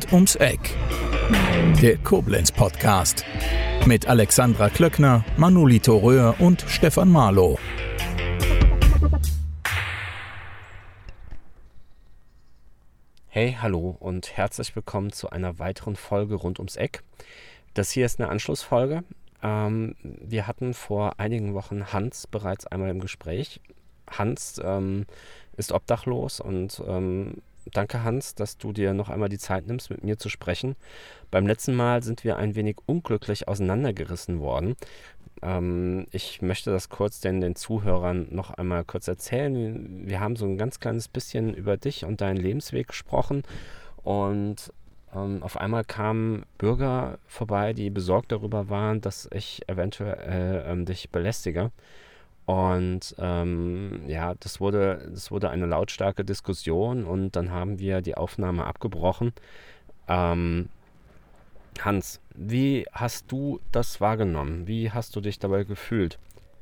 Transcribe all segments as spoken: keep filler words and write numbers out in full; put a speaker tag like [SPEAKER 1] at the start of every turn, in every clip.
[SPEAKER 1] Rund ums Eck. Der Koblenz-Podcast. Mit Alexandra Klöckner, Manolito Röhr und Stefan Marlow.
[SPEAKER 2] Hey, hallo und herzlich willkommen zu einer weiteren Folge Rund ums Eck. Das hier ist eine Anschlussfolge. Ähm, wir hatten vor einigen Wochen Hans bereits einmal im Gespräch. Hans ähm, ist obdachlos und ähm, danke Hans, dass du dir noch einmal die Zeit nimmst, mit mir zu sprechen. Beim letzten Mal sind wir ein wenig unglücklich auseinandergerissen worden. Ähm, ich möchte das kurz den, den Zuhörern noch einmal kurz erzählen. Wir haben so ein ganz kleines bisschen über dich und deinen Lebensweg gesprochen und ähm, auf einmal kamen Bürger vorbei, die besorgt darüber waren, dass ich eventuell äh, ähm, dich belästige. Und ähm, ja, das wurde, das wurde eine lautstarke Diskussion und dann haben wir die Aufnahme abgebrochen. Ähm, Hans, wie hast du das wahrgenommen? Wie hast du dich dabei gefühlt?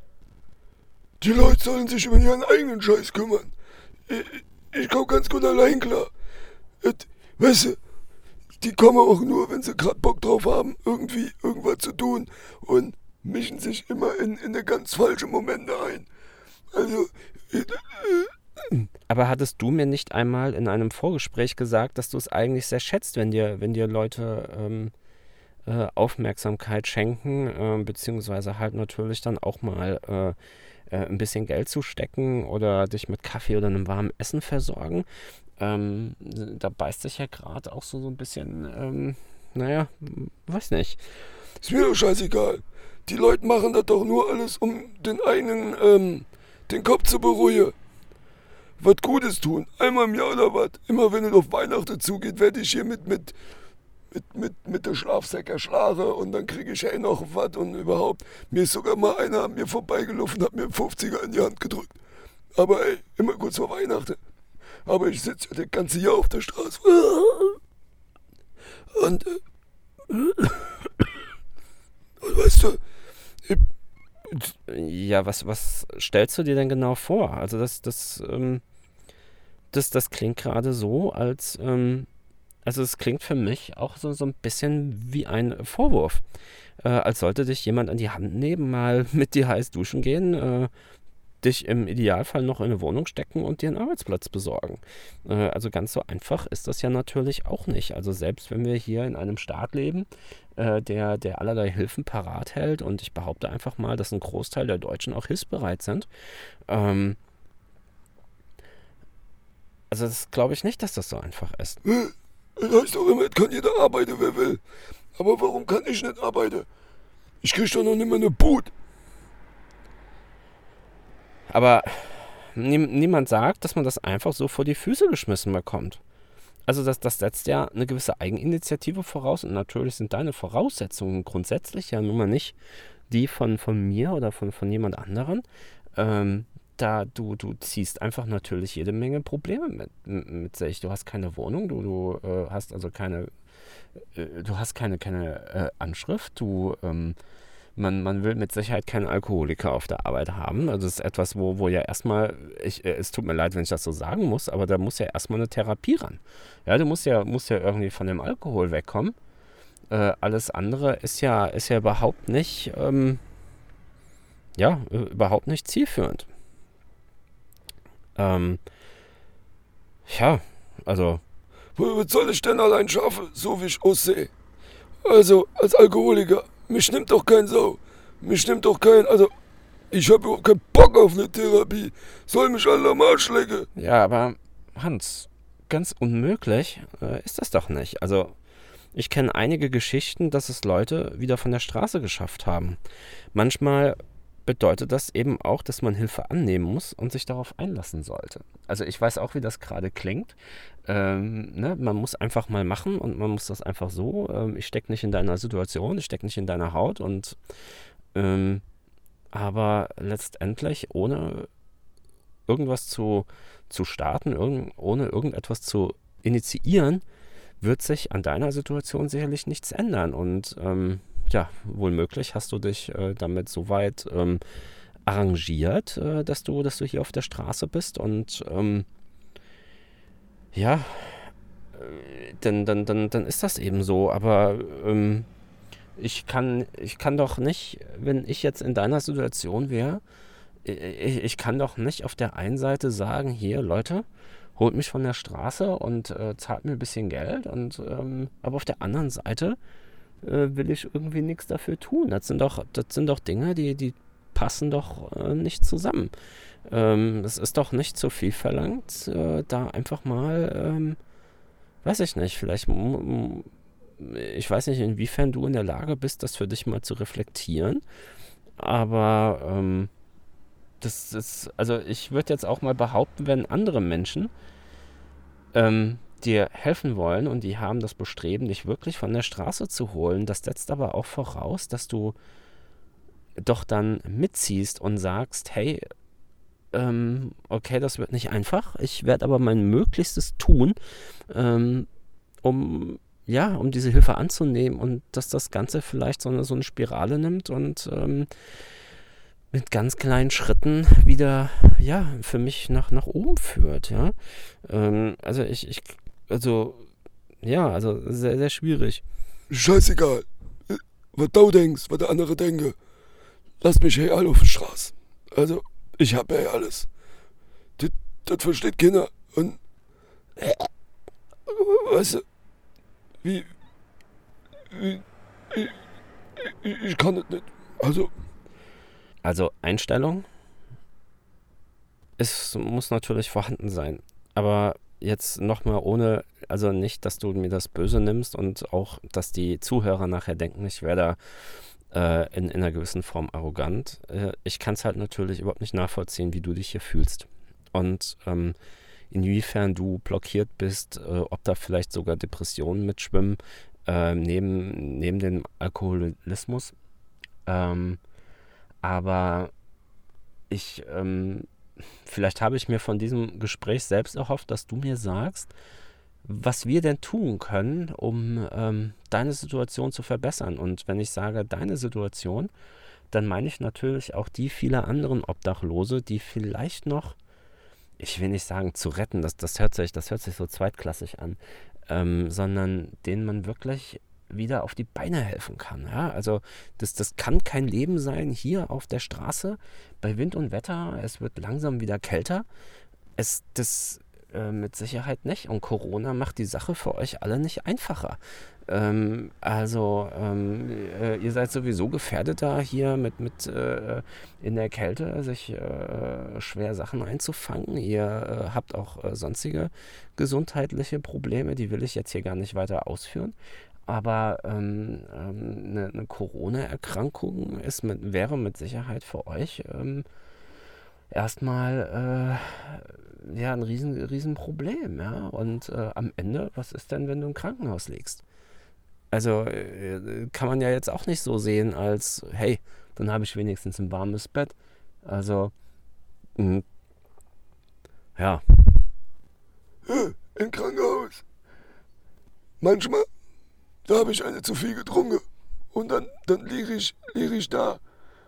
[SPEAKER 3] Die Leute sollen sich über ihren eigenen Scheiß kümmern. Ich, ich komm ganz gut allein klar. Et, weißt du, die kommen auch nur, wenn sie gerade Bock drauf haben, irgendwie irgendwas zu tun und mischen sich immer in, in eine ganz falsche Momente ein. Also... Äh, äh,
[SPEAKER 2] Aber hattest du mir nicht einmal in einem Vorgespräch gesagt, dass du es eigentlich sehr schätzt, wenn dir, wenn dir Leute ähm, äh, Aufmerksamkeit schenken, äh, beziehungsweise halt natürlich dann auch mal äh, äh, ein bisschen Geld zustecken oder dich mit Kaffee oder einem warmen Essen versorgen? Ähm, da beißt sich ja gerade auch so, so ein bisschen, ähm, naja, weiß nicht.
[SPEAKER 3] Ist mir doch scheißegal. Die Leute machen das doch nur alles, um den einen, ähm, den Kopf zu beruhigen. Was Gutes tun, einmal im Jahr oder was. Immer wenn es auf Weihnachten zugeht, werde ich hier mit, mit, mit, mit, mit der Schlafsäcke erschlagen und dann kriege ich hey noch was und überhaupt. Mir ist sogar mal einer an mir vorbeigelaufen und hat mir einen fünfziger in die Hand gedrückt. Aber ey, immer kurz vor Weihnachten. Aber ich sitze ja das ganze Jahr auf der Straße. Und, äh, und weißt du, ich,
[SPEAKER 2] Ja, was, was stellst du dir denn genau vor? Also das, das, ähm, das, das klingt gerade so, als, ähm, also es klingt für mich auch so, so ein bisschen wie ein Vorwurf. Äh, als sollte dich jemand an die Hand nehmen, mal mit dir heiß duschen gehen, äh, dich im Idealfall noch in eine Wohnung stecken und dir einen Arbeitsplatz besorgen. Äh, also ganz so einfach ist das ja natürlich auch nicht. Also selbst wenn wir hier in einem Staat leben, äh, der, der allerlei Hilfen parat hält und ich behaupte einfach mal, dass ein Großteil der Deutschen auch hilfsbereit sind. Ähm, also das glaube ich nicht, dass das so einfach ist.
[SPEAKER 3] das heißt doch immer, es kann jeder arbeiten, wer will. Aber warum kann ich nicht arbeiten? Ich krieg doch noch nicht mal eine Boot.
[SPEAKER 2] Aber nie, niemand sagt, dass man das einfach so vor die Füße geschmissen bekommt. Also das, das setzt ja eine gewisse Eigeninitiative voraus und natürlich sind deine Voraussetzungen grundsätzlich ja nun mal nicht die von, von mir oder von, von jemand anderen. Ähm, da du, du ziehst einfach natürlich jede Menge Probleme mit, mit sich. Du hast keine Wohnung, du, du äh, hast also keine, äh, du hast keine, keine äh, Anschrift, du ähm, Man, man will mit Sicherheit keinen Alkoholiker auf der Arbeit haben. Also das ist etwas, wo, wo ja erstmal, ich, es tut mir leid, wenn ich das so sagen muss, aber da muss ja erstmal eine Therapie ran. Ja, du musst ja, musst ja irgendwie von dem Alkohol wegkommen. Äh, alles andere ist ja, ist ja überhaupt nicht, ähm, ja, überhaupt nicht zielführend. Ähm, ja, also.
[SPEAKER 3] Was soll ich denn allein schaffen, so wie ich aussehe? Also, als Alkoholiker. Mich nimmt doch kein Sau. Mich nimmt doch kein... Also, ich habe überhaupt keinen Bock auf eine Therapie. Soll mich alle am Arsch lecken.
[SPEAKER 2] Ja, aber Hans, ganz unmöglich äh, ist das doch nicht. Also, ich kenne einige Geschichten, dass es Leute wieder von der Straße geschafft haben. Manchmal bedeutet das eben auch, dass man Hilfe annehmen muss und sich darauf einlassen sollte. Also ich weiß auch, wie das gerade klingt. Ähm, ne? Man muss einfach mal machen und man muss das einfach so. Ähm, ich stecke nicht in deiner Situation, ich stecke nicht in deiner Haut. Und ähm, aber letztendlich ohne irgendwas zu, zu starten, irgend, ohne irgendetwas zu initiieren, wird sich an deiner Situation sicherlich nichts ändern. Und ähm, ja, wohl möglich hast du dich äh, damit so weit ähm, arrangiert, äh, dass du, dass du hier auf der Straße bist und ähm, ja, dann, dann, dann, dann ist das eben so. Aber ähm, ich kann, ich kann doch nicht, wenn ich jetzt in deiner Situation wäre, ich, ich kann doch nicht auf der einen Seite sagen, hier, Leute, holt mich von der Straße und äh, zahlt mir ein bisschen Geld. Und ähm, aber auf der anderen Seite äh, will ich irgendwie nichts dafür tun. Das sind doch, das sind doch Dinge, die, die passen doch äh, nicht zusammen. Ähm, es ist doch nicht zu viel verlangt, äh, da einfach mal, ähm, weiß ich nicht, vielleicht, m- m- ich weiß nicht, inwiefern du in der Lage bist, das für dich mal zu reflektieren. Aber ähm, das ist, also ich würde jetzt auch mal behaupten, wenn andere Menschen ähm, dir helfen wollen und die haben das Bestreben, dich wirklich von der Straße zu holen, das setzt aber auch voraus, dass du doch dann mitziehst und sagst, hey, ähm, okay, das wird nicht einfach, ich werde aber mein Möglichstes tun, ähm, um, ja, um diese Hilfe anzunehmen und dass das Ganze vielleicht so eine, so eine Spirale nimmt und ähm, mit ganz kleinen Schritten wieder, ja, für mich nach, nach oben führt, ja. Ähm, also ich, ich, also, ja, also sehr, sehr schwierig.
[SPEAKER 3] Scheißegal, was du denkst, was der andere denke. Lass mich hey alle auf die Straße. Also, ich hab hey alles. Das, das versteht keiner. Und, äh, weißt du, wie, wie ich, ich, ich kann das nicht. Also,
[SPEAKER 2] Also Einstellung, es muss natürlich vorhanden sein. Aber jetzt nochmal ohne, also nicht, dass du mir das böse nimmst und auch, dass die Zuhörer nachher denken, ich wäre da äh, in, in einer gewissen Form arrogant. Äh, ich kann es halt natürlich überhaupt nicht nachvollziehen, wie du dich hier fühlst. Und ähm, inwiefern du blockiert bist, äh, ob da vielleicht sogar Depressionen mitschwimmen, äh, neben, neben dem Alkoholismus. Ähm, Aber ich, ähm, vielleicht habe ich mir von diesem Gespräch selbst erhofft, dass du mir sagst, was wir denn tun können, um ähm, deine Situation zu verbessern. Und wenn ich sage deine Situation, dann meine ich natürlich auch die vieler anderen Obdachlose, die vielleicht noch, ich will nicht sagen zu retten, das, das, hört, sich, das hört sich so zweitklassig an, ähm, sondern denen man wirklich wieder auf die Beine helfen kann. Ja? Also das, das kann kein Leben sein hier auf der Straße bei Wind und Wetter. Es wird langsam wieder kälter. Es, das äh, mit Sicherheit nicht. Und Corona macht die Sache für euch alle nicht einfacher. Ähm, also ähm, äh, ihr seid sowieso gefährdeter hier mit, mit äh, in der Kälte sich äh, schwer Sachen einzufangen. Ihr äh, habt auch äh, sonstige gesundheitliche Probleme, die will ich jetzt hier gar nicht weiter ausführen. Aber ähm, ähm, eine, eine Corona-Erkrankung ist mit, wäre mit Sicherheit für euch ähm, erstmal äh, ja, ein riesen, riesen Problem. Ja? Und äh, am Ende, was ist denn, wenn du im Krankenhaus liegst? Also äh, kann man ja jetzt auch nicht so sehen als, hey, dann habe ich wenigstens ein warmes Bett. Also, mh, ja.
[SPEAKER 3] im Krankenhaus. Manchmal da habe ich eine zu viel getrunken. Und dann, dann liege ich, lieg ich da.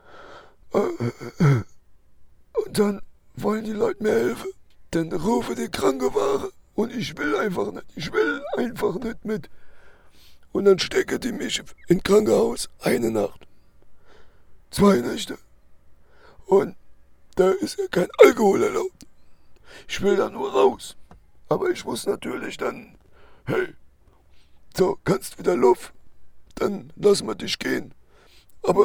[SPEAKER 3] Und dann wollen die Leute mir helfen. Dann rufe die Krankenwagen. Und ich will einfach nicht. Ich will einfach nicht mit. Und dann stecke die mich im Krankenhaus eine Nacht. Zwei Nächte. Und da ist ja kein Alkohol erlaubt. Ich will da nur raus. Aber ich muss natürlich dann, hey, so, kannst wieder Luft, dann lassen wir dich gehen. Aber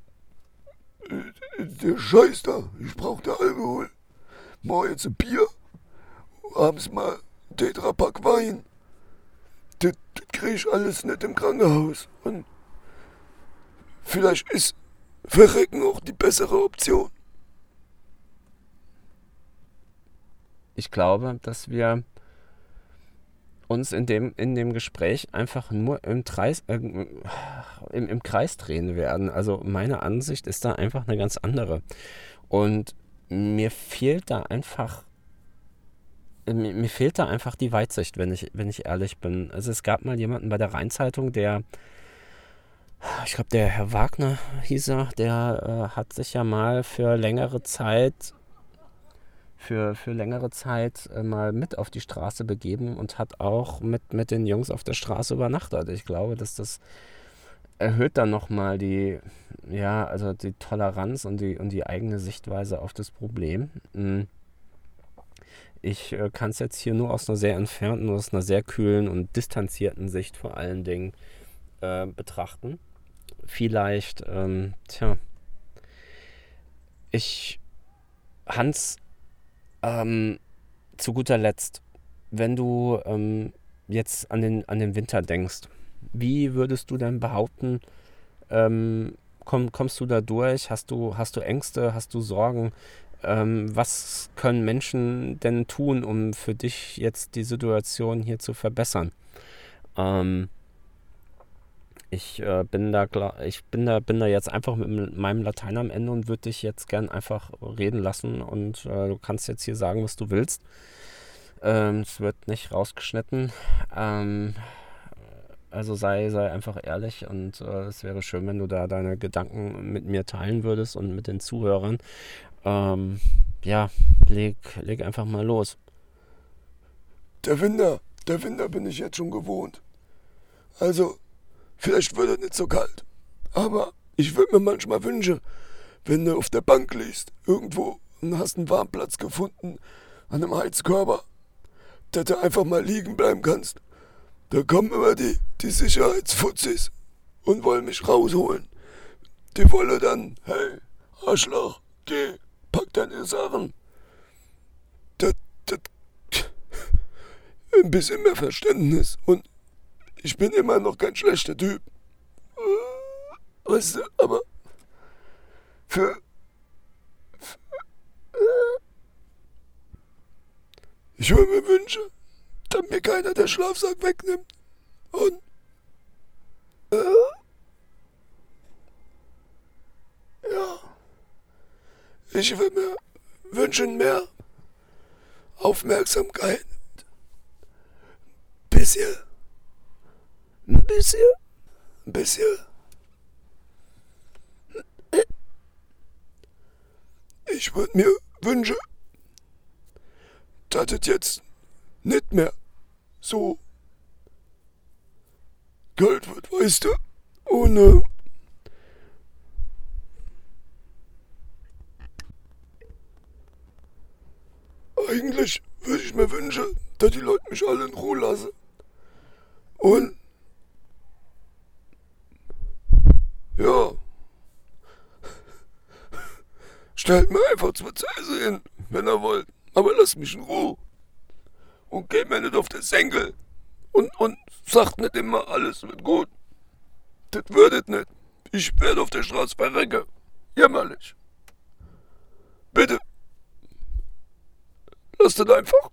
[SPEAKER 3] äh, der Scheiß da, ich brauch da Alkohol. Mal jetzt ein Bier, abends mal ein Tetrapack Wein. Das, das krieg ich alles nicht im Krankenhaus. Und vielleicht ist Verrecken auch die bessere Option.
[SPEAKER 2] Ich glaube, dass wir uns in dem, in dem Gespräch einfach nur im Kreis, äh, im, im Kreis drehen werden. Also meine Ansicht ist da einfach eine ganz andere. Und mir fehlt da einfach, mir, mir fehlt da einfach die Weitsicht, wenn ich, wenn ich ehrlich bin. Also es gab mal jemanden bei der Rheinzeitung, der, ich glaube der Herr Wagner hieß er, der äh, hat sich ja mal für längere Zeit für, für längere Zeit äh, mal mit auf die Straße begeben und hat auch mit, mit den Jungs auf der Straße übernachtet. Ich glaube, dass das erhöht dann nochmal die, ja, also die Toleranz und die, und die eigene Sichtweise auf das Problem. Ich äh, kann es jetzt hier nur aus einer sehr entfernten, aus einer sehr kühlen und distanzierten Sicht vor allen Dingen äh, betrachten. Vielleicht, ähm, tja, ich, Hans, ähm, zu guter Letzt, wenn du ähm, jetzt an den, an den Winter denkst, wie würdest du denn behaupten, ähm, komm, kommst du da durch? Hast du, hast du Ängste? Hast du Sorgen? Ähm, was können Menschen denn tun, um für dich jetzt die Situation hier zu verbessern? Ähm, ich äh, bin da klar, ich bin da, bin da jetzt einfach mit meinem Latein am Ende und würde dich jetzt gern einfach reden lassen und äh, du kannst jetzt hier sagen, was du willst. Ähm, es wird nicht rausgeschnitten. Ähm, Also sei, sei einfach ehrlich und äh, es wäre schön, wenn du da deine Gedanken mit mir teilen würdest und mit den Zuhörern. Ähm, ja, leg, leg einfach mal los.
[SPEAKER 3] Der Winter, der Winter bin ich jetzt schon gewohnt. Also, vielleicht wird es nicht so kalt. Aber ich würde mir manchmal wünschen, wenn du auf der Bank liegst, irgendwo und hast einen Warmplatz gefunden an einem Heizkörper, dass du einfach mal liegen bleiben kannst. Da kommen immer die, die Sicherheitsfuzis und wollen mich rausholen. Die wollen dann, hey, Arschloch, geh, pack deine Sachen. Das, das, ein bisschen mehr Verständnis und ich bin immer noch kein schlechter Typ. Weißt du, aber für, für ich würde mir wünschen, dass mir keiner den Schlafsack wegnimmt. Und äh, ja, ich würde mir wünschen mehr Aufmerksamkeit. Bisschen, ein bisschen, ein bisschen. Ich würde mir wünschen, dass es jetzt nicht mehr so kalt wird, weißt du? Und äh, eigentlich würde ich mir wünschen, dass die Leute mich alle in Ruhe lassen. Und ja, stellt mir einfach zwei Zeise hin, wenn ihr wollt. Aber lasst mich in Ruhe. Und geht mir nicht auf den Senkel. Und, und sagt nicht immer, alles wird gut. Das würdet nicht. Ich werde auf der Straße verrecken. Jämmerlich. Bitte. Lasst es einfach.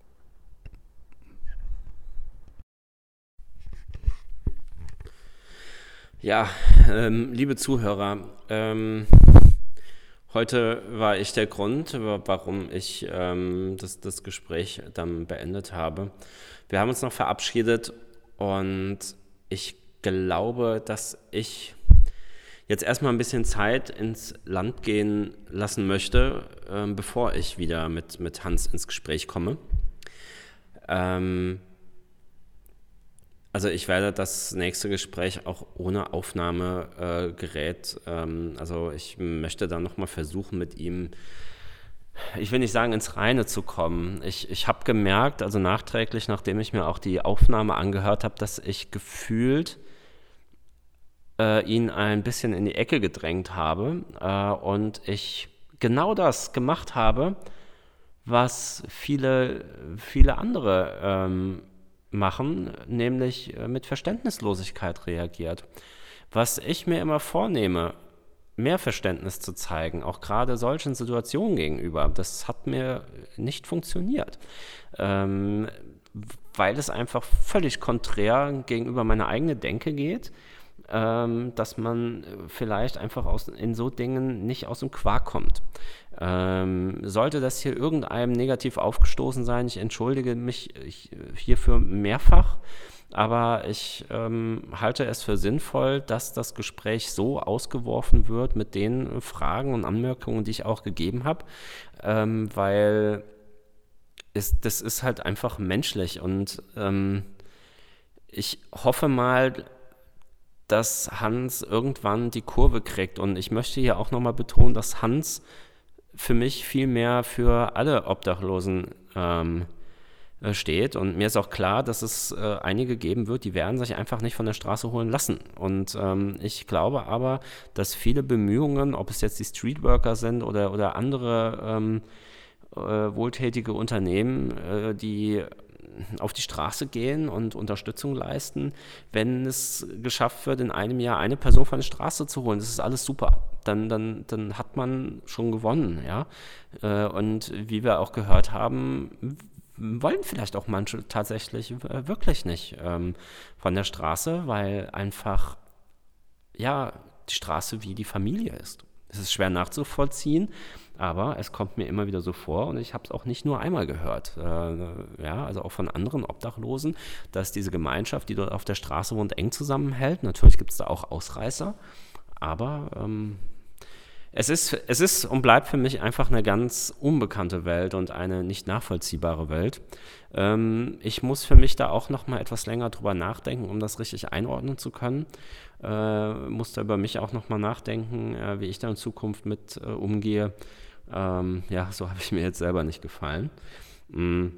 [SPEAKER 2] Ja, ähm, liebe Zuhörer, ähm, heute war ich der Grund, warum ich ähm, das, das Gespräch dann beendet habe. Wir haben uns noch verabschiedet und ich glaube, dass ich jetzt erstmal ein bisschen Zeit ins Land gehen lassen möchte, ähm, bevor ich wieder mit, mit Hans ins Gespräch komme. Ähm, also ich werde das nächste Gespräch auch ohne Aufnahmegerät, äh, ähm, also ich möchte dann nochmal versuchen mit ihm, ich will nicht sagen, ins Reine zu kommen. Ich, ich habe gemerkt, also nachträglich, nachdem ich mir auch die Aufnahme angehört habe, dass ich gefühlt äh, ihn ein bisschen in die Ecke gedrängt habe äh, und ich genau das gemacht habe, was viele, viele andere ähm, machen, nämlich äh, mit Verständnislosigkeit reagiert. Was ich mir immer vornehme, mehr Verständnis zu zeigen, auch gerade solchen Situationen gegenüber, das hat mir nicht funktioniert, ähm, weil es einfach völlig konträr gegenüber meiner eigenen Denke geht, ähm, dass man vielleicht einfach aus, in so Dingen nicht aus dem Quark kommt. Ähm, sollte das hier irgendeinem negativ aufgestoßen sein, ich entschuldige mich hierfür mehrfach, aber ich ähm, halte es für sinnvoll, dass das Gespräch so ausgeworfen wird mit den Fragen und Anmerkungen, die ich auch gegeben habe, ähm, weil ist, das ist halt einfach menschlich und ähm, ich hoffe mal, dass Hans irgendwann die Kurve kriegt und ich möchte hier auch nochmal betonen, dass Hans für mich viel mehr für alle Obdachlosen ähm, steht und mir ist auch klar, dass es äh, einige geben wird, die werden sich einfach nicht von der Straße holen lassen und ähm, ich glaube aber, dass viele Bemühungen, ob es jetzt die Streetworker sind oder, oder andere ähm, äh, wohltätige Unternehmen, äh, die auf die Straße gehen und Unterstützung leisten, wenn es geschafft wird, in einem Jahr eine Person von der Straße zu holen, das ist alles super. Dann, dann, dann hat man schon gewonnen, ja. Äh, und wie wir auch gehört haben, wollen vielleicht auch manche tatsächlich wirklich nicht ähm, von der Straße, weil einfach, ja, die Straße wie die Familie ist. Es ist schwer nachzuvollziehen, aber es kommt mir immer wieder so vor und ich habe es auch nicht nur einmal gehört, äh, ja, also auch von anderen Obdachlosen, dass diese Gemeinschaft, die dort auf der Straße wohnt, eng zusammenhält. Natürlich gibt es da auch Ausreißer, aber ähm, Es ist, es ist und bleibt für mich einfach eine ganz unbekannte Welt und eine nicht nachvollziehbare Welt. Ähm, ich muss für mich da auch noch mal etwas länger drüber nachdenken, um das richtig einordnen zu können. Äh, muss da über mich auch noch mal nachdenken, äh, wie ich da in Zukunft mit äh, umgehe. Ähm, ja, so habe ich mir jetzt selber nicht gefallen. Mhm.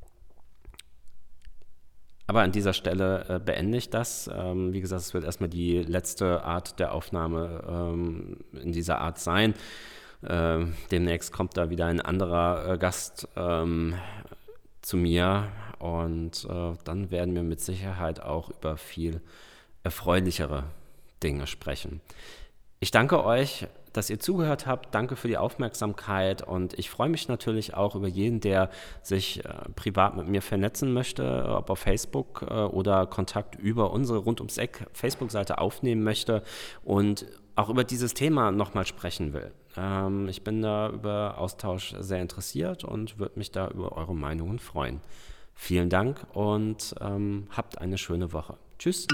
[SPEAKER 2] Aber an dieser Stelle äh, beende ich das. Ähm, wie gesagt, es wird erstmal die letzte Art der Aufnahme ähm, in dieser Art sein. Äh, demnächst kommt da wieder ein anderer äh, Gast ähm, zu mir und äh, dann werden wir mit Sicherheit auch über viel erfreulichere Dinge sprechen. Ich danke euch, dass ihr zugehört habt. Danke für die Aufmerksamkeit und ich freue mich natürlich auch über jeden, der sich äh, privat mit mir vernetzen möchte, ob auf Facebook äh, oder Kontakt über unsere Rund ums Eck Facebook-Seite aufnehmen möchte und auch über dieses Thema nochmal sprechen will. Ähm, ich bin da über Austausch sehr interessiert und würde mich da über eure Meinungen freuen. Vielen Dank und ähm, habt eine schöne Woche. Tschüss.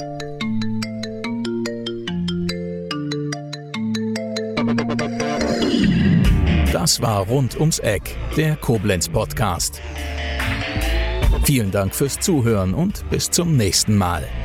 [SPEAKER 1] Das war Rund ums Eck, der Koblenz-Podcast. Vielen Dank fürs Zuhören und bis zum nächsten Mal.